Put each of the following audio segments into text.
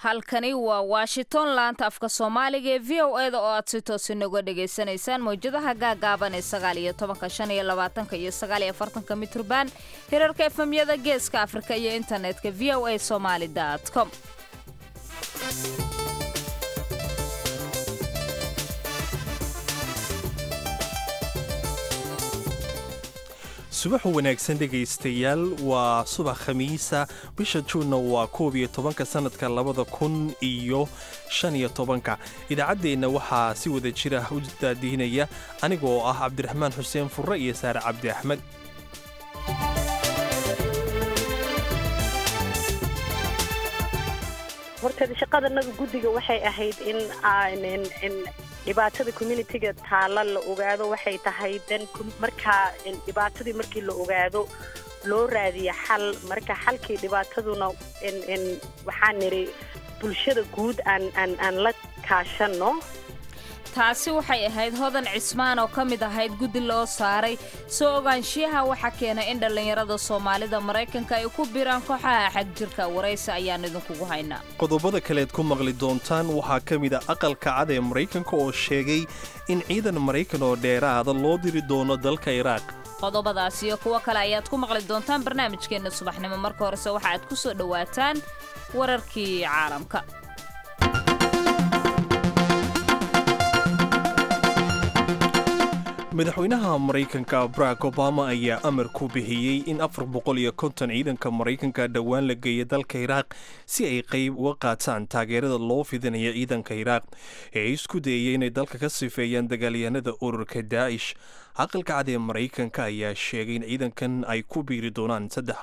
halkani waa Washington laanta afka Soomaaliga ee VOA-da oo aad si toos uga dhageysanaysaan mowjadaha gaagaaban ee 19:25 iyo 49 mitrban hirarka FM-yada Geeska Afrika iyo internetka voasomali.com. subax wanaagsan dhegaystayaal waa subax khamiisa bisha juunna waa 11 sanadka 2015 idaacaddeenna waxaa si wada jira u daadiinaya anigoo ah cabdiraxmaan xuseen furre iyo saare cabdi axmed. horta shaqadanaga guddiga waxay ahayd in dhibaatada community-ga taala la ogaado waxay tahay dan markaa dhibaatadii markii la ogaado loo raadiyo xal marka xalkii dhibaataduna waxaan niri bulshada guud aan la kaashano. taasi waxay ahayd Hodan Cismaan oo ka mid ahayd guddi loo saaray soo ogaanshiyaha waxa keena in dhalinyarada Soomaalida Mareykanka ay ku biiraan kooxaha xag jirka waraysi ayaan idinkugu haynaa. qodobada kale aad ku maqli doontaan waxaa ka mid ah aqalka cad ee Mareykanka oo sheegay in ciidan Mareykan oo dheeraada loo diri doono dalka Iraq. qodobadaas iyo kuwa kale ayaad ku maqli doontaan barnaamijkeena subaxnimo. marka horese waxa aad ku soo dhawaataan wararkii caalamka. madaxweynaha Mareykanka Barack Obama ayaa amar ku bixiyay in 450 ciidanka Mareykanka dhawaan la geeyo dalka Iraq si ay qayb uga qaataan taageerada loo fidinayo ciidanka Iraq ee isku dayay inay dalka ka sifeeyaan dagaalyahanada ururka Daesh. aqalka cad ee Mareykanka ayaa sheegay in ciidankan ay ku biiri doonaan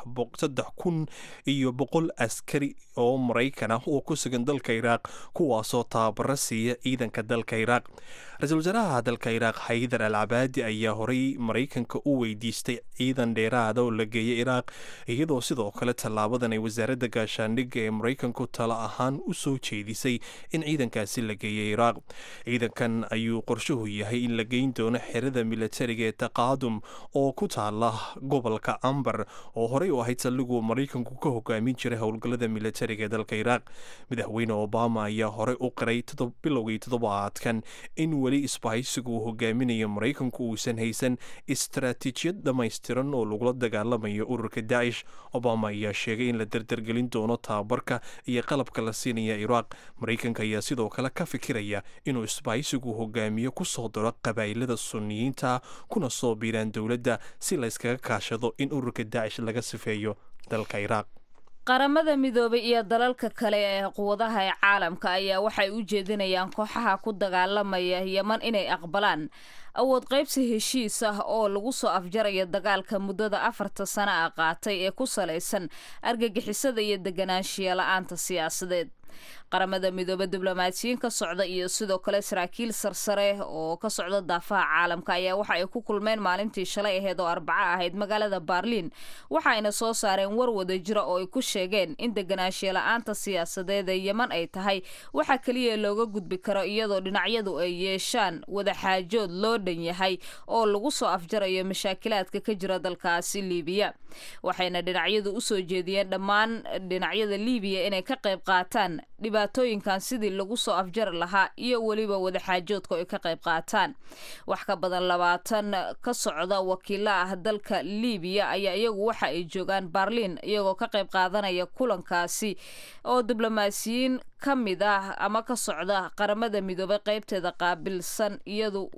3,100 askari oo Mareykan ah oo ku sugan dalka Iraq kuwaasoo tababaro siiya ciidanka dalka Iraq. ra-iisul wasaaraha dalka Iraq Haydar al-Abadi ayaa horay Mareykanka u weydiistay ciidan dheeraada oo la geeyay Iraq iyadoo sidoo kale tallaabadan ay wasaaradda gaashaandhigga ee Mareykanku talo ahaan u soo jeedisay in ciidankaasi la geeyay Iraq. ciidankan ayuu qorshuhu yahay in la geyn doono xerada militariga ee Taqaadum oo ku taala gobolka Ambar oo horay u ahayd saldhiguu Mareykanku ka hogaamin jiray howlgallada militariga ee dalka Iraq. madaxweyne Obama ayaa horay u qiray bilowgii toddobaadkan in weli isbahaysigu uu hogaaminayo Mareykanku uusan haysan istaraatiijiyad dhammaystiran oo lagula dagaalamayo ururka Daesh. Obama ayaa sheegay in la dardargelin doono tababarka iyo qalabka la siinaya Iraq. Mareykanka ayaa sidoo kale ka fikiraya inuu isbahaysigu hogaamiyo ku soo daro qabaa'ilada Sunniyiinta kuna soo biiraan dowladda si la iskaga kaashado in ururka Daesh laga sifeeyo dalka Iraq. qaramada midoobay iyo dalalka kale ee quwadaha ee caalamka ayaa waxay u jeedinayaan kooxaha ku dagaalamaya Yemen inay aqbalaan awood qaybsi heshiis ah oo lagu soo afjarayo dagaalka muddada 4 sano ah qaatay ee ku saleysan argagixisada iyo deganaanshiya la'aanta siyaasadeed. qaramada midoobay diblomaasiyiin ka socda iyo sidoo kale saraakiil sarsare oo ka socda daafaha caalamka ayaa waxa ay ku kulmeen maalintii shalay ahayd oo Arbaco ahayd magaalada Berlin waxayna soo saareen war wada jira oo ay ku sheegeen in deganaanshiya la'aanta siyaasadeed ee Yemen ay tahay waxa kaliya looga gudbi karo iyadoo dhinacyadu ay yeeshaan wada xaajood loo dhan yahay oo lagu soo afjarayo mashaakilaadka ka jira dalkaasi Liibiya. waxayna dhinacyadu u soo jeediyeen dhammaan dhinacyada Liibiya inay ka qayb qaataan dhibaatooyinkan sidii lagu soo afjar lahaa iyo waliba wada xaajoodka ay ka qayb qaataan. wax ka badan 20 ka socda wakiilada dalka Liibiya ayaa iyagu waxa ay joogaan Berlin iyagoo ka qayb qaadanaya kulankaasi oo diblomaasiyiin ka mid ah ama ka socda qaramada midoobay qaybteeda qaabilsan iyadu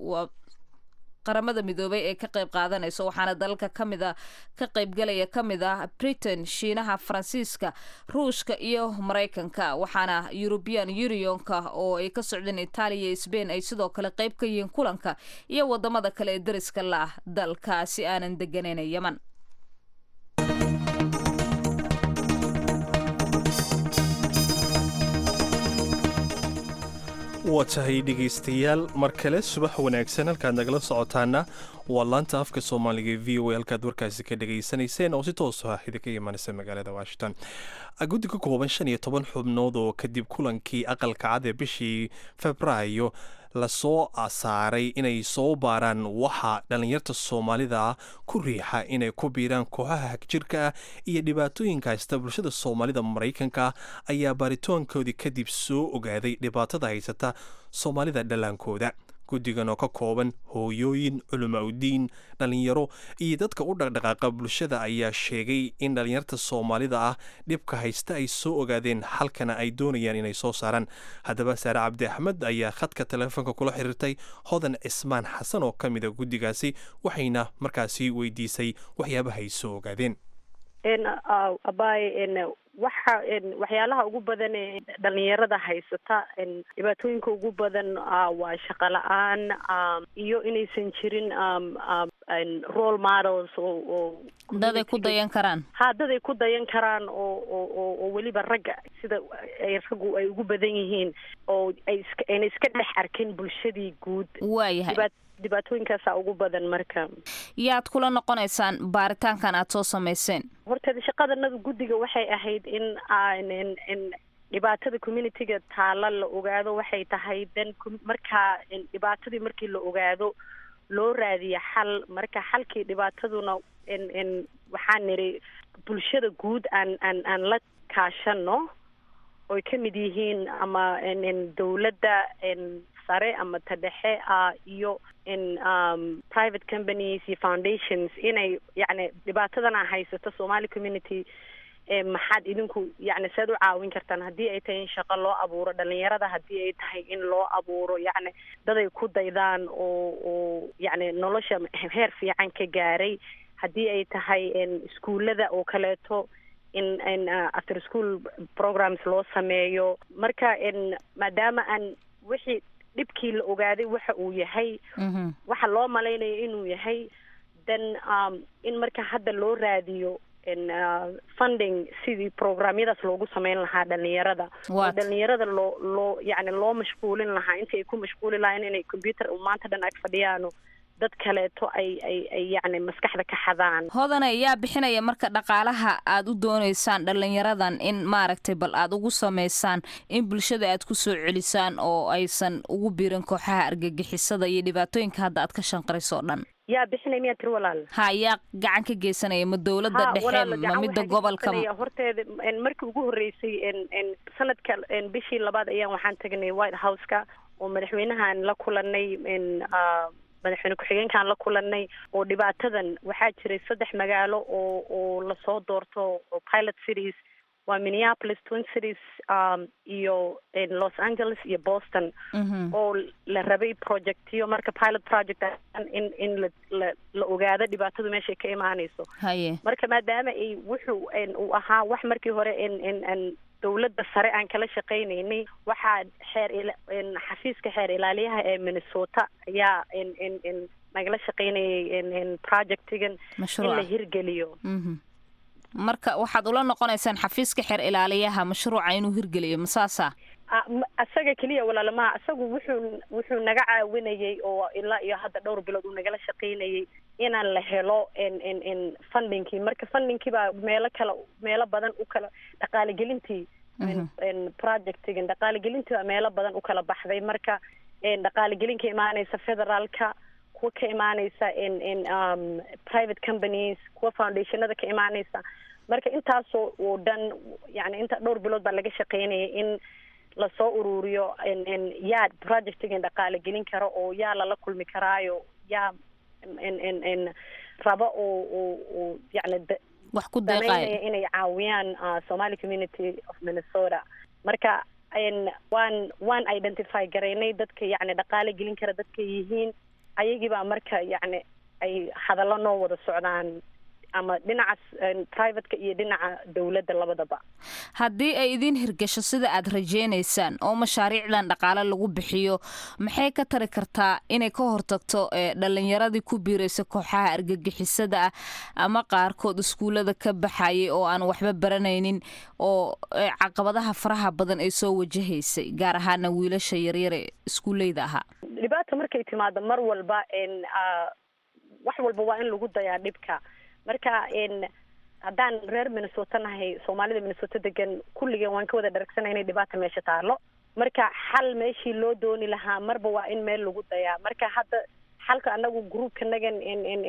qaramada midoobay ee ka qayb qaadanayso waxaana dalka kamida ka qayb galaya kamida Britain, Shiinaha, Faransiiska, Ruushka iyo Mareykanka. waxaana European Unionka oo ay ka socdeen Italy iyo Spain ay sidoo kale qayb ka yihiin kulanka iyo wadamada kale ee dariska la dalkaasi aanan deganeyn Yemen. waa tahay dhegaystayaal mar kale subax wanaagsan halkaad nagala socotaana waa laanta afka Soomaaliga VOA halkaad warkaasi ka dhageysanayseen oo si toos ah idinka imanaysa magaalada Washington. guddiga kooban 15 xubnood oo kadib kulankii aqalka cad ee bishii Febraayo lasoo saaray inay soo baaraan waxa dhallinyarta soomaalida ku riixa inay ku biiraan kooxaha hagjirka ah iyo dhibaatooyinka haysta bulshada soomaalida maraykanka ayaa baaritoonkoodii kadib soo ogaaday dhibaatada haysata soomaalida dhallaankooda. guddigan oo ka kooban hooyooyin, culimaudiin, dhallinyaro iyo dadka u dhaqdhaqaaqa bulshada ayaa sheegay in dhallinyarta soomaalida ah dhibka haysta ay soo ogaadeen halkana ay doonayaan inay soo saaraan. haddaba saare cabdi axmed ayaa khadka teleefoonka kula xiriirtay hodan cismaan xasan oo ka mida guddigaasi, waxayna markaasi weydiisay waxyaabaha ay soo ogaadeen. waxyaalaha ugu badan ee dhalinyarada haysata dhibaatooyinka ugu badan waa shaqo la-aan iyo inaysan jirin role models oo daday ku dayan karaan daday ku dayan karaan oo weliba ragga sida ay raggu ay ugu badan yihiin oo ayna iska dhex arkin bulshadii guud. waayahay dhibaatooyinkaasaa ugu badan. marka yaad kula noqonaysaan baaritaankan aad soo samayseen? horteeda shaqadanada guddiga waxay ahayd in dhibaatada communityga taala la ogaado. waxay tahay dan markaa dhibaatadii markii la ogaado loo raadiya xal. marka xalkii dhibaataduna waxaan niri bulshada guud aan la kaashano oy ka mid yihiin ama dawladda sare ama tadhexe iyo private companies iyo foundations inay yani dhibaatadana haysato Somali community maxaad idinku yani saad u caawin kartaan haddii ay tahay in shaqo loo abuuro dhalinyarada, haddii ay tahay in loo abuuro yani daday ku daydaan oo yani nolosha heer fiican ka gaaray, haddii ay tahay iskuullada oo kaleeto in after school programs loo sameeyo. marka maadaama aan wixii dhibkii la ogaaday waxa uu yahay waxa loo malaynayo inuu yahay then in marka hadda loo raadiyo funding sidii programyadaas loogu samayn lahaa dhalinyarada oo dhalinyarada loo yani loo mashquulin lahaa intii ay ku mashquuli lahayn inay computer maanta dhan ag fadhiyaano dad kaleeto ay yani maskaxda ka xadaan. hodana yaa bixinaya marka dhaqaalaha aad u doonaysaan dhalinyaradan in maaragtay bal aad ugu samaysaan in bulshada aad ku soo celisaan oo aysan ugu biirin kooxaha argagixisada iyo dhibaatooyinka hadda aad ka shanqarayso dhan? yaa bixinay miyaa tiri walaal? yaa gacan ka geysanaya ma dawladda dhexe ma midda gobolka? horteeda markii ugu horeysay sanadka bishii labaad ayaan waxaan tagnay White House-ka oo madaxweynahan la kulanay madaxweyne ku-xigeenkaan la kulanay oo dhibaatadan waxaa jiray 3 magaalo oo lasoo doorto oo pilot cities waa Minneapolis, Twin Cities iyo Los Angeles iyo Boston oo la rabay projectiyo marka pilot project in la ogaado dhibaatadu meesha ka imaanayso. marka maadaama ay wuxuu uu ahaa wax markii hore dawladda sare aan kala shaqaynaynay waxaa xafiiska xeer ilaaliyaha ee Minnesota ayaa nagala shaqaynayay projectigan in la hirgeliyo. marka waxaad ula noqonaysaan xafiiska xeer ilaaliyaha mashruuca inuu hirgeliyo masaasa? asaga keliya walaalamaha asagu wuxuu naga caawinayay oo ilaa iyo hadda dhowr bilood uu nagala shaqaynayay inaan la helo fundingkii. marka fundingkii baa meelo badan u kala dhaqaaligelintii projectigan dhaqaaligelintii baa meelo badan u kala baxday. marka dhaqaaligelin ka imaanaysa federaalka, kuwa ka imaanaysa private companies, kuwa foundationada ka imaanaysa. marka intaasoo oo dhan yani inta dhowr bilood baa laga shaqaynayay in lasoo ururiyo yaa projectigan dhaqaale gelin karo oo yaa lala kulmi karaayo yaa raba oo yani wax ku deeqayo inay caawiyaan Somali community of Minnesota. marka waan identify garaynay dadka yani dhaqaale gelin kara dadka yihiin ayagii baa marka yani ay hadallo noo wada socdaan ama dhinacaas private-ka iyo dhinaca dawladda labadaba. haddii ay idin hirgasho sida aad rajaynaysaan oo mashaariicdan dhaqaale lagu bixiyo maxay ka tari kartaa inay ka hortagto dhalinyaradii ku biiraysa kooxaha argagixisada ah ama qaarkood iskuullada ka baxayay oo aan waxba baranaynin oo caqabadaha faraha badan ay soo wajahaysay gaar ahaana wiilasha yaryar ee iskuulleyda ahaa? dhibaata markay timaado mar walba wax walba waa in lagu dayaa dhibka. marka haddaan reer Minnesota nahay Soomaalida Minnesota degan kulligeen waan ka wada dharagsanay inay dhibaata meesha taalo. marka xal meeshii loo dooni lahaa marba waa in meel lagu dayaa. Marka hadda xalka anagu groupkanagan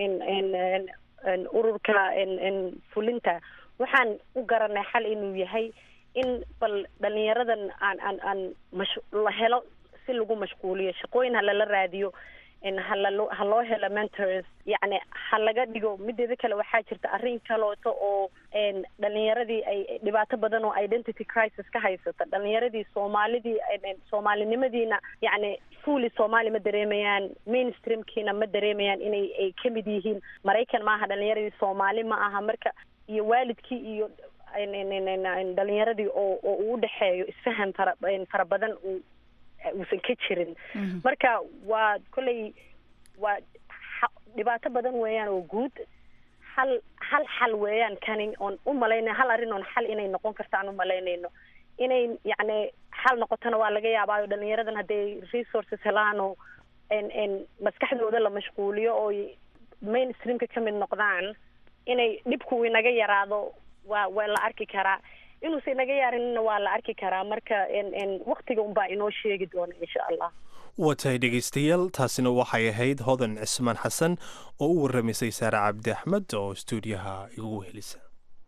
ururka fulinta waxaan u garanay xal inuu yahay in bal dhalinyaradan aan la helo si lagu mashquuliyo, shaqooyin halala raadiyo, haloo helo mentors, yani halaga dhigo. mideeda kale waxaa jirta arrin kaleeto oo dhalinyaradii ay dhibaato badan oo identity crisis ka haysata. dhalinyaradii soomaalinimadiina yani fully Soomaali ma dareemayaan, mainstreamkiina ma dareemayaan inay ay kamid yihiin Maraykan maaha, dhalinyaradii Soomaali ma aha. marka iyo waalidkii iyo dhalinyaradii oo u dhexeeyo isfahan fara badan uusan ka jirin. marka waa kolley waa dhibaato badan weeyaan oo guud. hal xal weeyaan kani oon u malaynay, hal arrin oon xal inay noqon kartaan u malaynayno. inay yani xal noqotona waa laga yaabaayo dhalinyaradan hadday resources helaan oo maskaxdooda la mashquuliyo oo mainstreamka kamid noqdaan, inay dhibku inaga yaraado waa la arki karaa. inuusa inaga yaarinna waa la arki karaa. marka waqtiga unbaa inoo sheegi doona insha allah. waa tahay dhegaystayaal, taasina waxay ahayd hodan cismaan xasan oo u warramaysay saare cabdi axmed oo stuudiyaha igu helisa.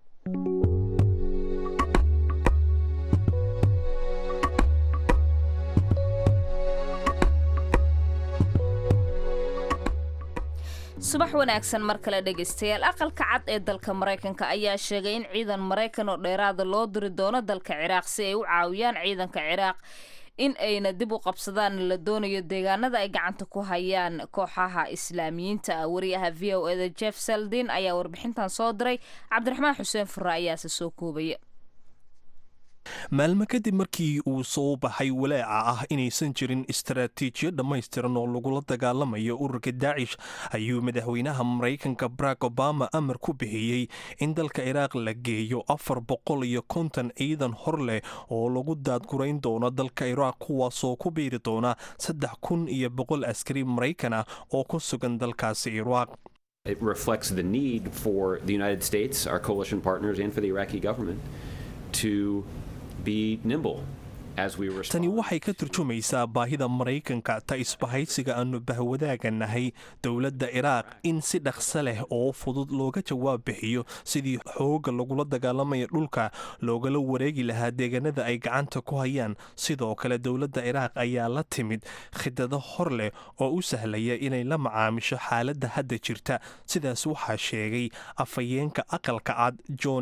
subax wanaagsan mar kale dhegaystayaal. aqalka cad ee dalka Mareykanka ayaa sheegay in ciidan Mareykan oo dheeraad loo diri doono dalka Ciraaq si ay u caawiyaan ciidanka Ciraaq in ayna dib u qabsadaan la doonayo deegaanada ay gacanta ku hayaan kooxaha islaamiyiinta. wariyaha VOA Jeff Seldin ayaa warbixintan soo diray. Cabdiraxmaan Xuseen Furra ayaa soo koobaya. maalmo kadib markii uu soo baxay walaaca ah inaysan jirin istaraatiijiyad dhammaystiran oo lagula dagaalamayo ururka daacish, ayuu madaxweynaha Mareykanka Barack Obama amar ku bixiyey in dalka Ciraaq la geeyo 450 ciidan hor leh oo lagu daadgurayn doono dalka Ciraaq, kuwaasoo ku biiri doona 3,100 askari Mareykan ah oo ku sugan dalkaasi Ciraaq. It reflects the need for the United States, our coalition partners, and for the Iraqi government to be nimble as we respond. Tani waxay ka turjumaysaa baahida Mareykanka ta isbahaysiga aanu bahwadaaganahay dowladda Ciraaq in si dhaqso leh oo fudud looga jawaab bixiyo sidii xooga lagula dagaalamayo dhulka loogala wareegi lahaa deegaanada ay gacanta ku hayaan. sidoo kale dowladda Ciraaq ayaa la timid khidado hor leh oo u sahlaya inay la macaamisho xaaladda hadda jirta. sidaas waxaa sheegay afhayeenka aqalka cad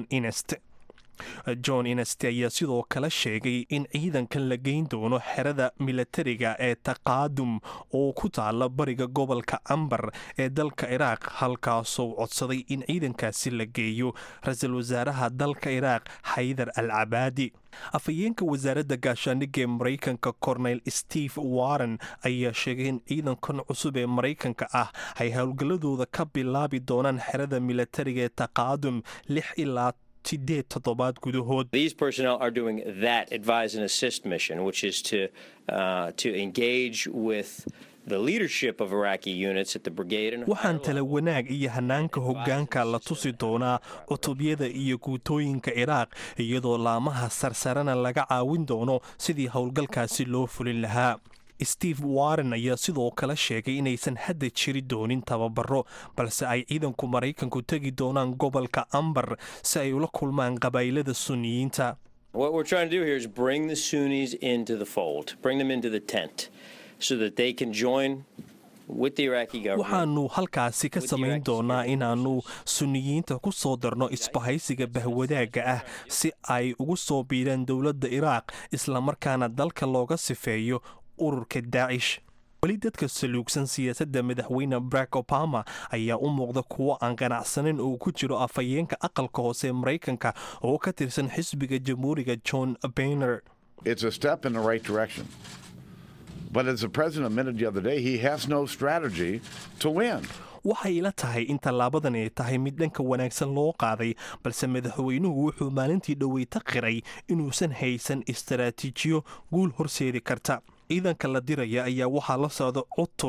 John Innes ayaa sidoo kale sheegay in ciidankan la geyn doono xerada militariga ee Taqaadum oo ku taala bariga gobolka Ambar ee dalka Ciraaq, halkaasoo codsaday in ciidankaasi la geeyo ra'iisul wasaaraha dalka Ciraaq Haydar al-Cabaadi. afhayeenka wasaaradda gaashaandhigga ee Mareykanka Cornel Steve Warren ayaa sheegay in ciidankan cusub ee Mareykanka ah ay howlgaladooda ka bilaabi doonaan xerada militariga ee Taqaadum 6 ilaa 8 toddobaad gudahood. These personnel are doing that advise and assist mission, which is to engage with the leadership of Iraqi units at the brigade and waxaan tala wanaag iyo hanaanka hoggaanka la tusi doonaa cutubyada iyo guutooyinka Ciraaq, iyadoo laamaha sarsarana laga caawin doono sidii howlgalkaasi loo fulin lahaa. Steve Warren ayaa sidoo kale sheegay inaysan hadda jiri doonin tababaro, balse ay ciidanku Mareykanku tegi doonaan gobolka Ambar si ay ula kulmaan qabaa'ilada Sunniyiinta. What we're trying to do here is bring the Sunnis into the fold, bring them into the tent so that they can join with the Iraqi government. waxaanu halkaasi ka samayn doonaa inaanu Sunniyiinta ku soo darno isbahaysiga bahwadaaga ah si ay ugu soo biiraan dowladda Ciraaq, isla markaana dalka looga sifeeyo ururka Daacish. weli dadka saluugsan siyaasadda madaxweyne Barack Obama ayaa u muuqda kuwo aan ganacsanin oo ku jiro afhayeenka aqalka hoose ee Mareykanka oo ka tirsan xisbiga jamhuuriga John Boehner. It's a step in the right direction. But as the president admitted the other day, he has no strategy to win. waxay ila tahay in tallaabadan ay tahay mid dhanka wanaagsan loo qaaday, balse madaxweynuhu wuxuu maalintii dhoweyta qiray inuusan haysan istaraatiijiyo guul horseedi karta. ciidanka la diraya ayaa waxaa la socda cutub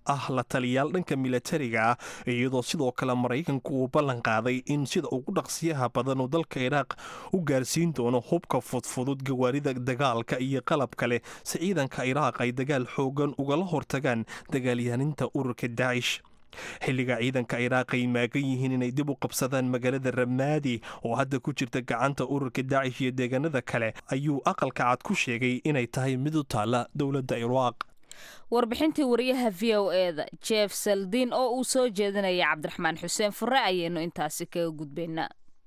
ah la taliyaal dhanka milatariga ah iyadoo sidoo kale maraykanku uu ballan qaaday in sida ugu dhaqsiyaha badan uu dalka iraaq u gaarsiin doono hubka fudfudud gawaarida dagaalka iyo qalab kale si ciidanka iraaq ay dagaal xoogan ugala hortagaan dagaalyahaninta ururka daacish xilliga ciidanka iraaq ay maagan yihiin inay dib u qabsadaan magaalada ramaadi oo hadda ku jirta gacanta ururka daacish iyo deegaanada kale ayuu aqalka cad ku sheegay inay tahay mid u taala dowladda iraaq warbixintii wariyaha v o eda jeef saldiin oo uu soo jeedinaya cabdiraxmaan xuseen fure ayaynu intaasi kaga gudbaynaa.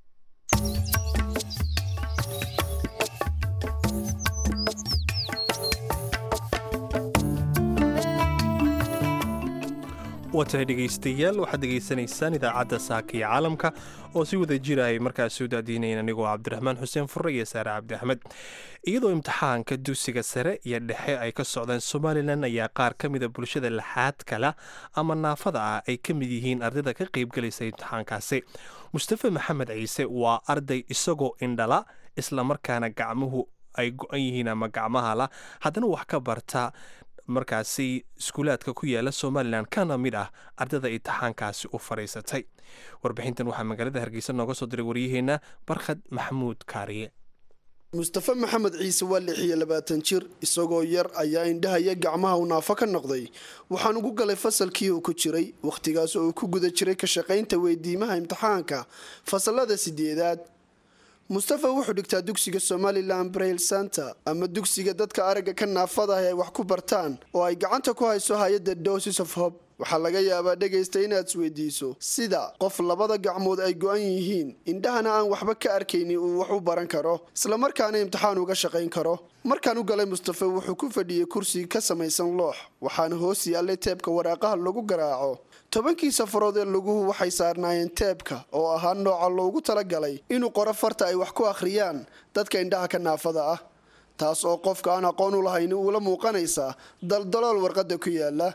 watahay dhegaystayaal waxaad dhegaysanaysaan idaacadda saaka iyo caalamka oo si wada jira ay markaas u daadiinayn anigoo cabdiraxmaan xuseen fure iyo saare cabdi axmed iyadoo imtixaanka dugsiga sare iyo dhexe ay ka socdaan somalilan ayaa qaar ka mida bulshada laxaad kala ama naafada ah ay ka mid yihiin ardayda ka qaybgalaysa imtixaankaasi. mustafa maxamed ciise waa arday isagoo indhala islamarkaana gacmuhu ay go-an yihiin ama gacmaha la haddana wax ka barta markaasi iskuulaadka ku yaala somalilan kana mid ah ardayda imtixaankaasi u fadhiisatay. warbixintan waxaa magaalada hargeysa nooga soo diray waryaheena barkhad maxamuud kaariye. mustafa maxamed ciise waa 26 jir isagoo yar ayaa indhahaya gacmaha uu naafo ka noqday waxaan ugu galay fasalkii uu ku jiray wakhtigaas oo uu ku guda jiray ka shaqaynta weydiimaha imtixaanka fasalada 8aad. mustafa wuxuu dhigtaa dugsiga Somaliland Braille Center ama dugsiga dadka aragga ka naafada ay wax ku bartaan oo ay gacanta ku hayso hay'adda Doses of Hope. waxaa laga yaabaa dhagaysta inaad isweydiiso sida qof labada gacmood ay go'an yihiin indhahana aan waxba ka arkaynin uu wax u baran karo isla markaana imtixaan uga shaqayn karo. markaan u galay mustafa wuxuu ku fadhiyay kursi ka samaysan loox waxaana hoos yaallay teebka waraaqaha lagu garaaco. 10 safarood ee laguhu waxay saarnaayeen teebka oo ahaa nooca loogu talagalay inuu qoro farta ay wax ku akhriyaan dadka indhaha ka naafada ah, taas oo qofka aan aqoon u lahayn uu la muuqanaysa daldalool warqadda ku yaala.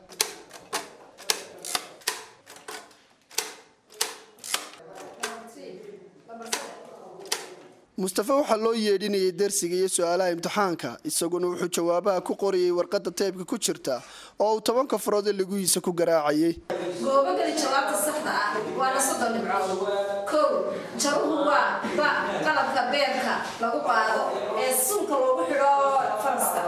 mustafa waxaa loo yeedhinayay darsiga iyo su'aalaha imtixaanka isaguna wuxuu jawaabaha ku qorayay warqadda teebka ku jirta oo uu 10 kafarood laguhiisa ku garaacayay. goobageli jawaabta saxda ah waa 30 dhibcood. kow jaruhu waa qalabka beerka lagu qaado ee sunka loogu xidho faraska.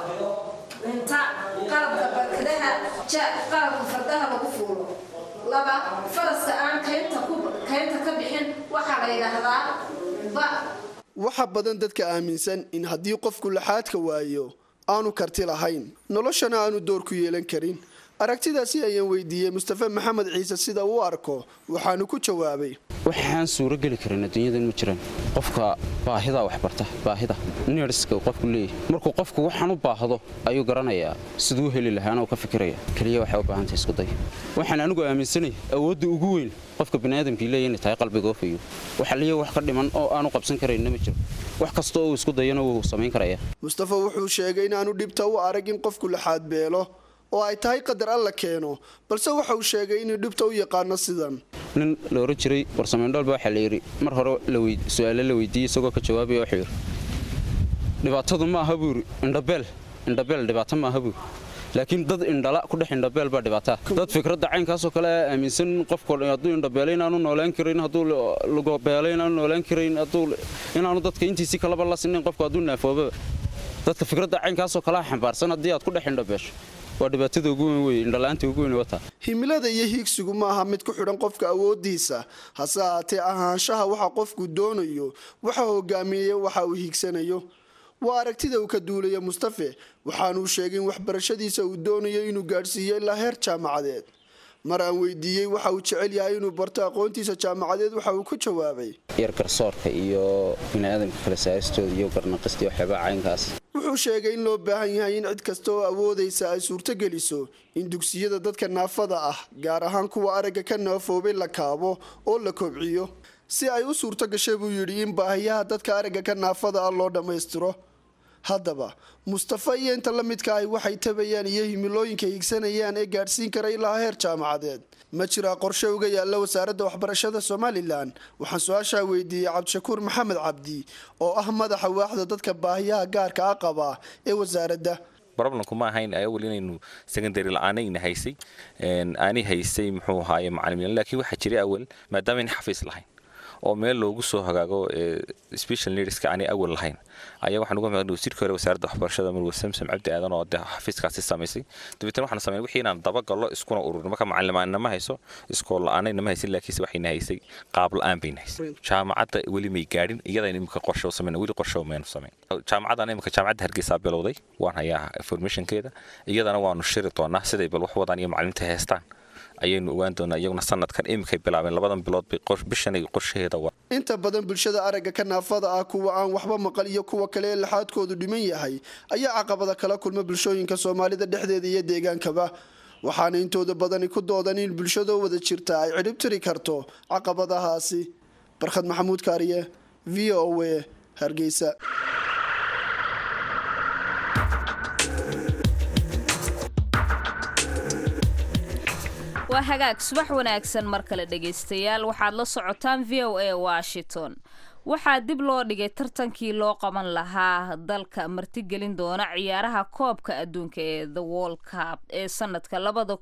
inta qalabka barkadaha qalabka fardaha lagu fuulo. laba faraska aan kaynta ka bixin waxaa la yidhaahdaa waxa badan dadka aaminsan in haddii qofku laxaadka waayo aanu karti lahayn noloshana aanu door ku yeelan karin. aragtidaasi ayaan weydiiyey mustafa maxamed ciise sida uu arko waxaanu ku jawaabay waxaan suuro gali karin adduunyadan ma jiraan qofka baahida wax barta baahida nurse-ka qofku leeyahay markuu qofku waxaan u baahdo ayuu garanayaa siduu heli lahaana uu ka fikiraya kaliya waxa u baahan tahay isku day. waxaan anigu aaminsanahay awoodda ugu weyn qofka bini'aadamka leeyahay inay tahay qalbiga oo fayo waxa liya wax ka dhiman oo aanu qabsan karin ma jiro wax kasta oo isku dayana wuu samayn karayaa. mustafa wuxuu sheegay in aanu dhibta u arag in qofku laxaad beelo oo ay tahay qadar alla keeno balse waxa uu sheegay inuu dhibta u yaqaano sidan. nin la oran jiray warsameendhool baa waxa la yiri mar hore su'aalo la weydiiyay isagoo ka jawaabay waxa yiri dhibaatadu ma aha buur indhabeel dhibaato ma aha buur laakiin dad indhala ku dhex indhabeel baa dhibaataa. dad fikradda caynkaas oo kale aaminsan qofku hadduu indhabeelay inaanu noolaan karin hadduu lagu beelay inaanu noolaan karin inaanu dadka intiisii kalaba la sinayn qofku hadduu naafooba dadka fikradda caynkaas oo kale xambaarsan haddii aad ku dhex indhabeesho waa dhibaatada ugu weyn wey indhalaanta ugu weyn wata. himilada iyo hiigsigu ma aha mid ku xidhan qofka awoodiisa hase ahaatee ahaanshaha waxa qofku doonayo waxa hogaamiya waxa uu hiigsanayo. waa aragtida uu ka duulaya mustafa waxaanuu sheegay in waxbarashadiisa uu doonayo inuu gaadhsiiyo ilaa heer jaamacadeed. mar aan weydiiyey waxa uu jecel yahay inuu barto aqoontiisa jaamacadeed waxa uu ku jawaabay yar garsoorka iyo bini'aadamka kala saaristooda iyo garnaqista iyo waxyaabaha caynkaas. wuxuu sheegay in loo baahan yahay in cid kasta oo awoodaysa ay suurtogeliso in dugsiyada dadka naafada ah gaar ahaan kuwa aragga ka naafoobay la kaabo oo la kobciyo si ay u suurto gashay buu yidhi in baahiyaha dadka aragga ka naafada ah loo dhammaystiro. haddaba mustafa iyo inta la midka ah waxay tabayaan iyo himilooyinka higsanayaan ee gaadhsiin kara ilaa heer jaamacadeed. ma jiraa qorshe uga yaalla wasaaradda waxbarashada Somaliland? waxaan su-aashaa weydiiyey cabdishakuur maxamed cabdi oo ah madaxa waaxda dadka baahiyaha gaarka ah qaba ee wasaaradda. problemku ma ahayn awal inaynu secondary la'aanayna haysay aanay haysay muxuu ahaayey macallimiin laakiin waxa jiray awal maadaama in xafiis lahayn oo meel loogu soo hagaago special needska aanay awal lahayn ayaa waxaan uga mahadnaq wasiirka hore wasaaradda waxbarashada Marwo Samsam Cabdi Aadan oo xafiiskaasi samaysay dabeetana waxaan sameeyay wixii inaan daba gallo iskuna ururno marka macallimiinna ma hayso iskool la'aanayna ma haysan laakiin waxayna haysay qaab la'aan bayna haysay jaamacadda weli may gaadhin iyada in imka qorshe oo sameeyay weli qorshe oo meen sameeyay jaamacadda imka jaamacadda Hargeysa bilowday waan hayaa informationkeeda iyadana waanu shiri doonaa siday bal wax wadaan iyo macallimiinta haystaan ayaynu ogaan doonaa iyaguna sanadkan imikay bilaabeen 2 bilood bay bishan ay qorshaheeda waa inta badan bulshada aragga ka naafada ah kuwa aan waxba maqal iyo kuwa kale ee laxaadkoodu dhiman yahay ayaa caqabada kala kulma bulshooyinka Soomaalida dhexdeeda iyo deegaankaba waxaana intooda badani ku doodan in bulshada wada jirta ay cirib tiri karto caqabadahaasi Barkhad Maxamuud Kaariye VOA Hargeysa waa hagaag subax wanaagsan mar kale dhageystayaal waxaad la socotaan VOA Washington waxaa dib loo dhigay tartankii loo qaban lahaa dalka martigelin doona ciyaaraha koobka adduunka ee The World Cup ee sanadka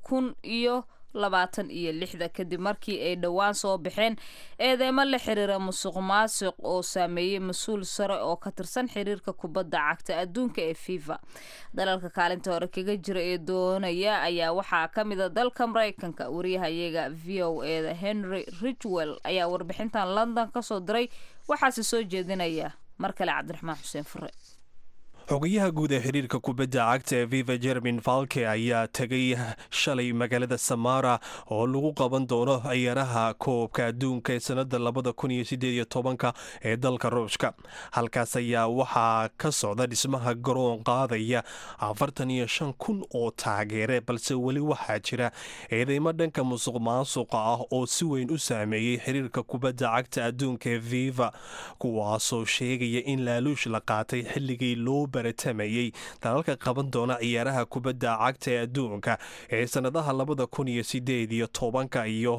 2026 kadib markii ay dhawaan soo baxeen eedeymo la xiriira musuqmaasuq oo saameeyay mas'uul sare oo ka tirsan xiriirka kubadda cagta adduunka ee FIFA dalalka kaalinta hore kaga jira ee doonaya ayaa waxaa ka mid ah dalka Mareykanka wariyahayaga VOA Henry Ridgwell ayaa warbixintan London ka soo diray waxaase soo jeedinaya mar kale Cabdiraxmaan Xuseen Fure xogayaha guud ee xiriirka kubadda cagta ee FIFA Jeremy Falke ayaa tagay shalay magaalada Samara oo lagu qaban doono ciyaaraha koobka adduunka ee sanada 2018 ee dalka Ruushka halkaas ayaa waxaa ka socda dhismaha garoon qaadaya 45,000 oo taageere balse weli waxaa jira eedeymo dhanka musuqmaasuqa ah oo si weyn u saameeyay xiriirka kubadda cagta adduunka ee FIFA kuwaasoo sheegaya in laaluush la qaatay xilligii loo baratamayay dalalka qaban doona ciyaaraha kubadda cagta ee adduunka ee sanadaha 2018 iyo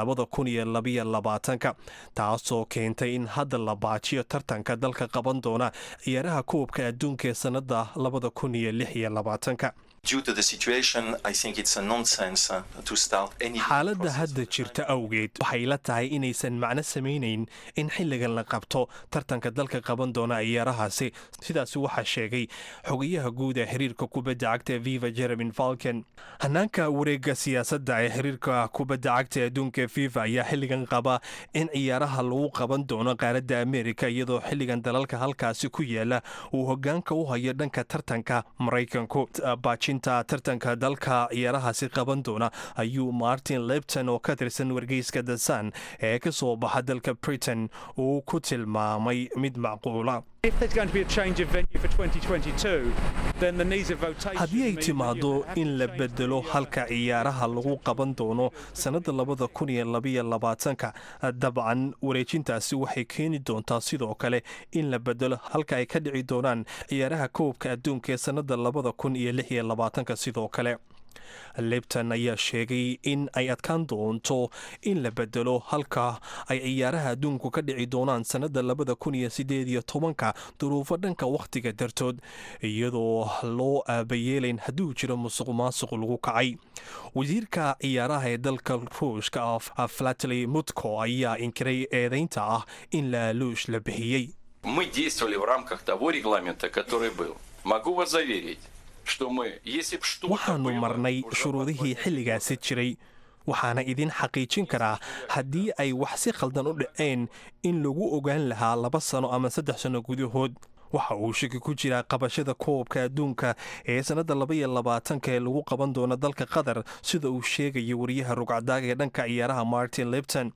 2022 taasoo keentay in hadda la baajiyo tartanka dalka qaban doona ciyaaraha koobka adduunka ee sanada 2026 xaaladda hadda jirta awgeed waxay la tahay inaysan macno samaynayn in xilligan la qabto tartanka dalka qaban doona ciyaarahaasi sidaas waxaa sheegay xogayaha guud ee xiriirka kubadda cagta ee FIFA Jeremy Falken hanaanka wareegga siyaasadda ee xiriirka kubadda cagta ee adduunka ee FIFA ayaa xilligan qaba in ciyaaraha lagu qaban doono qaaradda Ameerika iyadoo xilligan dalalka halkaasi ku yaala uu hoggaanka u hayo dhanka tartanka Mareykanku tartanka dalka ciyaarahaasi qaban doona ayuu Martin Lepton oo ka tirsan wargeyska The Sun ee ka soo baxa dalka Britain uu ku tilmaamay mid macquula haddii ay timaado in la bedelo halka ciyaaraha lagu qaban doono sanada 2022 dabcan wareejintaasi waxay keeni doontaa sidoo kale in la bedelo halka ay ka dhici doonaan ciyaaraha koobka adduunka ee sanada 2026 sidoo kale Lepton ayaa sheegay in ay adkaan doonto in la bedelo halka ay ciyaaraha adduunku ka dhici doonaan sanada 2018 duruufo dhanka wakhtiga dartood iyadoo loo aabayeelayn hadduu jiro musuqmaasuq lagu kacay wasiirka ciyaaraha ee dalka Ruushka Vladimir Mutko ayaa inkiray eedeynta ah in laaluush la bixiyey waxaanu marnay shuruudihii xilligaasi jiray waxaana idin xaqiijin karaa haddii ay wax si khaldan u dhaceen in lagu ogaan lahaa 2 sano ama 3 sano gudahood waxa uu shaki ku jiraa qabashada koobka adduunka ee sanada 2022 ee lagu qaban doono dalka Qatar sida uu sheegay wariyaha rugcadaaga ee dhanka ciyaaraha Martin Lepton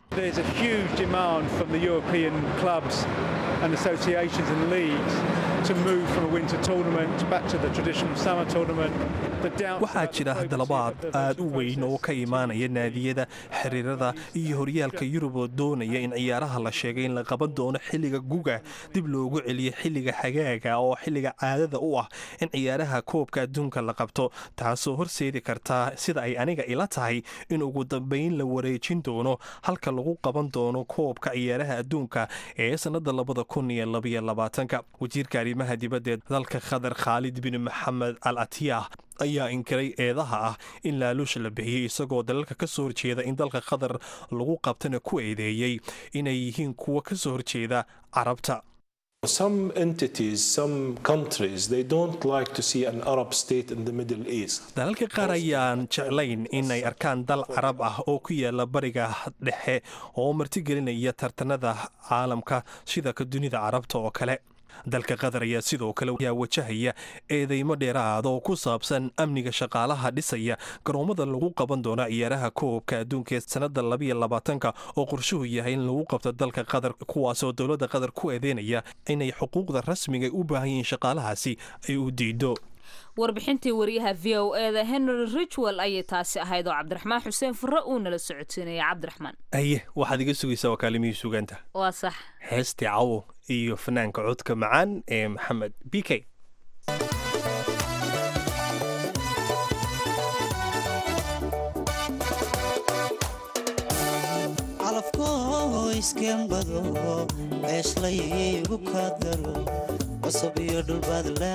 and associations and leagues to move from a winter tournament back to the traditional summer tournament. waxaa jira dalabaad aad u weyn oo ka imaanaya naadiyada xiriirada iyo horyaalka Yurub oo doonaya in ciyaaraha la sheegay in la qaban doono xilliga guga dib loogu celiyo xilliga xagaaga oo xilliga caadada u ah in ciyaaraha koobka adduunka la qabto taasoo horseedi karta sida ay aniga ila tahay in ugu dambeyn la wareejin doono halka lagu qaban doono koobka ciyaaraha adduunka ee sanada 2022 wasiirka arrimaha dibadda ee dalka qatar Khalid bin Mohammed Al Atiyah ayaa inkiray eedaha ah in laaluush la bixiyey isagoo dalalka ka soo horjeeda in dalka qatar lagu qabtana ku eedeeyey inay yihiin kuwa ka soo horjeeda carabta. Some entities, some countries, they don't like to see an Arab state in the Middle East. dalalka qaar ayaan jeclayn inay arkaan dal carab ah oo ku yaala bariga dhexe oo martigelinaya tartanada caalamka sida ka dunida carabta oo kale. dalka qatar ayaa sidoo kale wajahaya eedeymo dheeraad oo ku saabsan amniga shaqaalaha dhisaya garoomada lagu qaban doona ciyaaraha koobka adduunka ee sanada 2020 oo qorshuhu yahay in lagu qabto dalka qatar, kuwaasoo dowladda qatar ku eedeynaya inay xuquuqda rasmiga u baahan yihiin shaqaalahaasi ay u diido. warbixintii wariyaha VOA-da Henry Ridgwell ayay taasi ahayd oo Cabdiraxmaan Xuseen Furre uu nala socodsiinayay. Cabdiraxmaan waxaad iga sugaysaa wakaalimihii sugaanta waa sax heestii cawo iyo fanaanka codka macaan ee Maxamed BK. alafkoo iskembado eeslaygu kadaro cusub iyo dhulbadla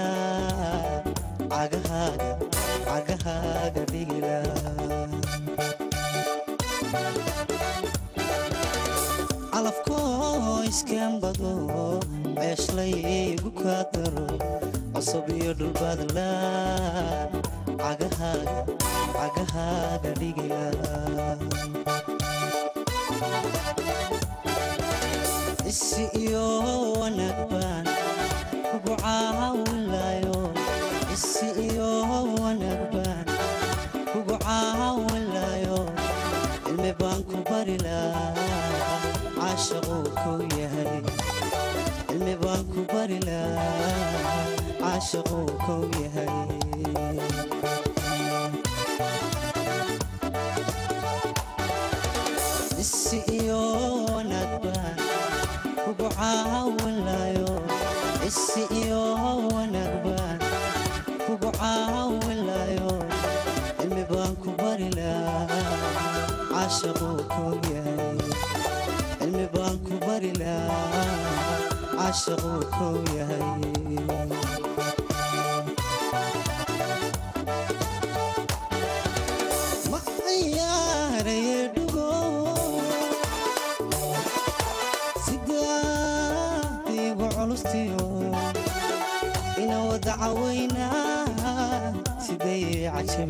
cagahaaga dhigila alafkoo iskembado eeslaygu kadaro cusub iyo dhulbadla cagahaaga dhigila isi iyo wanaag baan kugu caawinlayo isi iyo wanaag baan kugu caawinlayo cilmi baan ku bari lahaa caashaquu kuu yahay cilmi baan ku bari lahaa caashaquu kuu yahay isi iyo wanaag baan kugu caawinlayo isi iyo wanaag baan kugu caawinlayo cilmi baan ku bari lahaa caashaquu kuu yahay cilmi baan ku bari lahaa caashaquu kuu yahay ina wada cawaynaa sidee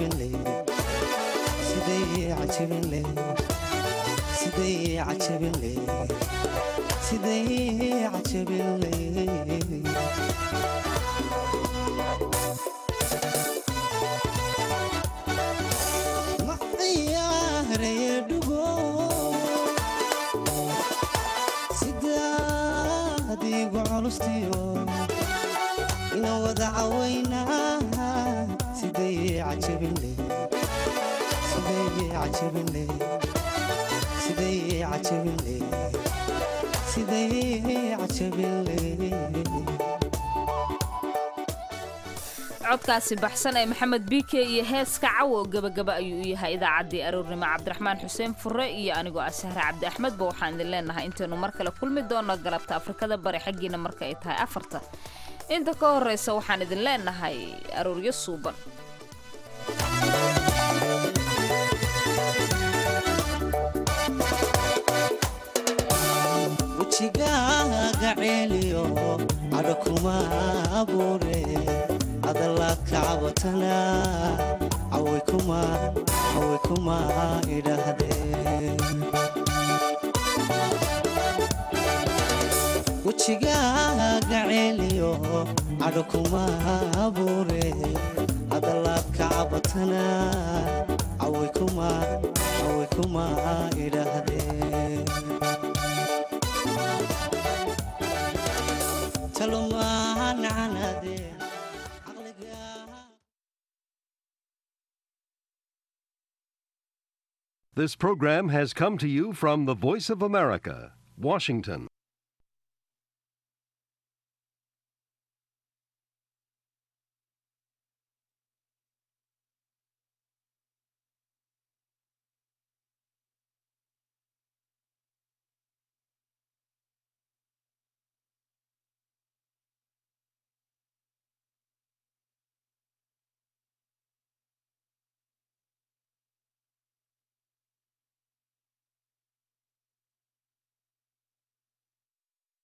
cajabinley ma ciyaaraya dhugo sidaadiigu culustiyo ina wada cawaynaa sidee cajabinley codkaasi baxsan ee Maxamed BK iyo heeska cawo gabagaba ayuu u yahay idaacaddii aroornimo. Cabdiraxmaan Xuseen Furre iyo anigoo Asahra Cabdi Axmed ba waxaan idin leenahay intaanu mar kale kulmi doono galabta Afrikada bari xaggiina marka ay tahay 4. inta ka horeysa waxaan idin leenahay arooryo suuban. wajigaaga ceeliyo cadho kuma abuure adalaad ka cabatana caway kuma idhaahdeen wajigaaga ceeliyo cadho kuma abuure adalaad ka cabatana caway kuma idhaahdeen This program has come to you from the Voice of America, Washington.